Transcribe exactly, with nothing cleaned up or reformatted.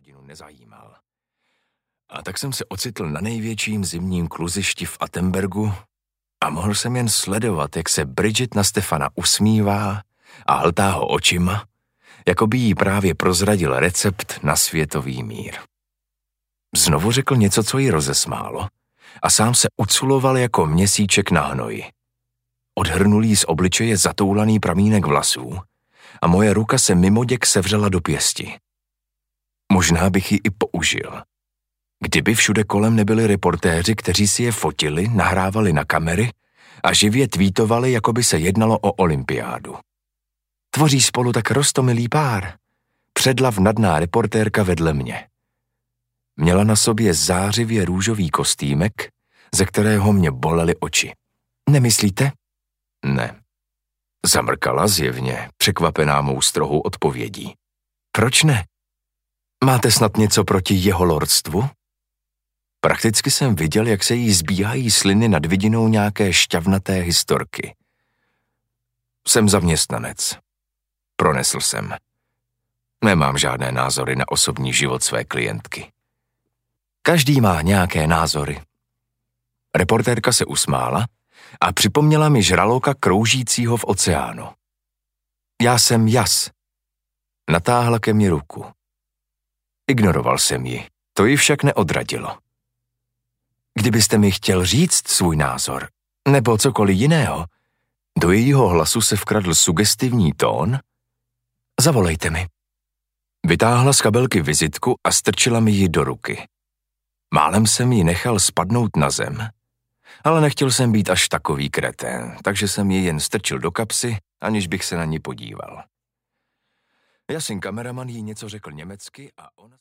rodinu nezajímal. A tak jsem se ocitl na největším zimním kluzišti v Attenbergu a mohl jsem jen sledovat, jak se Bridget na Stefana usmívá a hltá ho očima, jako by jí právě prozradil recept na světový mír. Znovu řekl něco, co jí rozesmálo, a sám se uculoval jako měsíček na hnoji. Odhrnul jí z obličeje zatoulaný pramínek vlasů a moje ruka se mimoděk sevřela do pěsti. Možná bych ji i použil. Kdyby všude kolem nebyli reportéři, kteří si je fotili, nahrávali na kamery a živě tweetovali, jako by se jednalo o olympiádu. Tvoří spolu tak roztomilý pár. Předlavnadná reportérka vedle mě. Měla na sobě zářivě růžový kostýmek, ze kterého mě bolely oči. Nemyslíte? Ne. Zamrkala zjevně, překvapená mou strohou odpovědí. Proč ne? Máte snad něco proti jeho lordstvu? Prakticky jsem viděl, jak se jí zbíhají sliny nad vidinou nějaké šťavnaté historky. Jsem zaměstnanec. Pronesl jsem. Nemám žádné názory na osobní život své klientky. Každý má nějaké názory. Reportérka se usmála a připomněla mi žraloka kroužícího v oceánu. Já jsem Jas. Natáhla ke mně ruku. Ignoroval jsem ji, to ji však neodradilo. Kdybyste mi chtěl říct svůj názor, nebo cokoliv jiného, do jejího hlasu se vkradl sugestivní tón. Zavolejte mi. Vytáhla z kabelky vizitku a strčila mi ji do ruky. Málem jsem ji nechal spadnout na zem, ale nechtěl jsem být až takový kretén, takže jsem ji jen strčil do kapsy, aniž bych se na ní podíval. Jasin kameraman jí něco řekl německy a ona...